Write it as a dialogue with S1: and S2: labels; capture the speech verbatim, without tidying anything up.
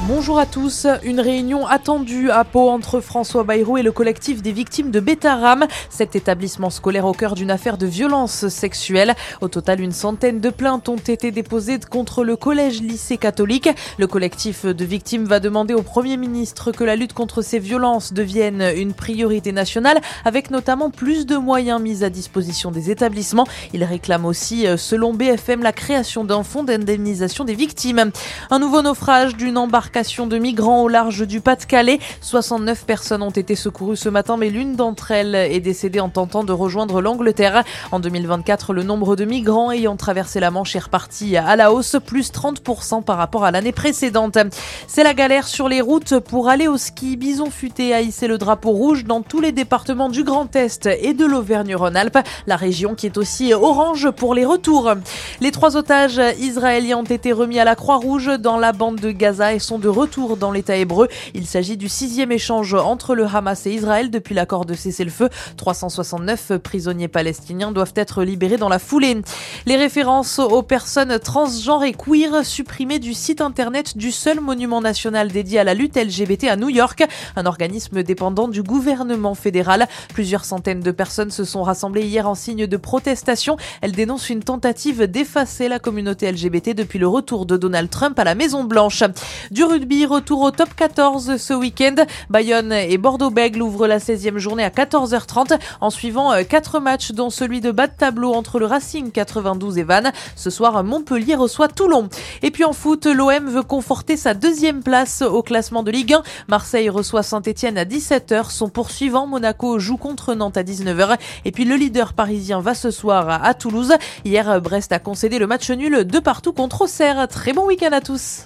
S1: Bonjour à tous. Une réunion attendue à Pau entre François Bayrou et le collectif des victimes de Bétarame. Cet établissement scolaire au cœur d'une affaire de violence sexuelle. Au total, une centaine de plaintes ont été déposées contre le collège-lycée catholique. Le collectif de victimes va demander au Premier ministre que la lutte contre ces violences devienne une priorité nationale, avec notamment plus de moyens mis à disposition des établissements. Il réclame aussi, selon B F M, la création d'un fonds d'indemnisation des victimes. Un nouveau naufrage d'une embarcation de migrants au large du Pas-de-Calais. soixante-neuf personnes ont été secourues ce matin, mais l'une d'entre elles est décédée en tentant de rejoindre l'Angleterre. En deux mille vingt-quatre, le nombre de migrants ayant traversé la Manche est reparti à la hausse, plus trente pour cent par rapport à l'année précédente. C'est la galère sur les routes pour aller au ski. Bison Futé a hissé le drapeau rouge dans tous les départements du Grand Est et de l'Auvergne-Rhône-Alpes, la région qui est aussi orange pour les retours. Les trois otages israéliens ont été remis à la Croix-Rouge dans la bande de Gaza et sont de retour dans l'État hébreu. Il s'agit du sixième échange entre le Hamas et Israël depuis l'accord de cessez-le-feu. trois cent soixante-neuf prisonniers palestiniens doivent être libérés dans la foulée. Les références aux personnes transgenres et queer supprimées du site internet du seul monument national dédié à la lutte L G B T à New York, un organisme dépendant du gouvernement fédéral. Plusieurs centaines de personnes se sont rassemblées hier en signe de protestation. Elles dénoncent une tentative d'effacer la communauté L G B T depuis le retour de Donald Trump à la Maison-Blanche. Du rugby, retour au top quatorze ce week-end. Bayonne et Bordeaux-Bègles ouvrent la seizième journée à quatorze heures trente en suivant quatre matchs dont celui de bas de tableau entre le Racing quatre-vingt-douze et Vannes. Ce soir, Montpellier reçoit Toulon. Et puis en foot, l'O M veut conforter sa deuxième place au classement de Ligue un. Marseille reçoit Saint-Etienne à dix-sept heures. Son poursuivant, Monaco, joue contre Nantes à dix-neuf heures. Et puis le leader parisien va ce soir à Toulouse. Hier, Brest a concédé le match nul de partout contre Auxerre. Très bon week-end à tous.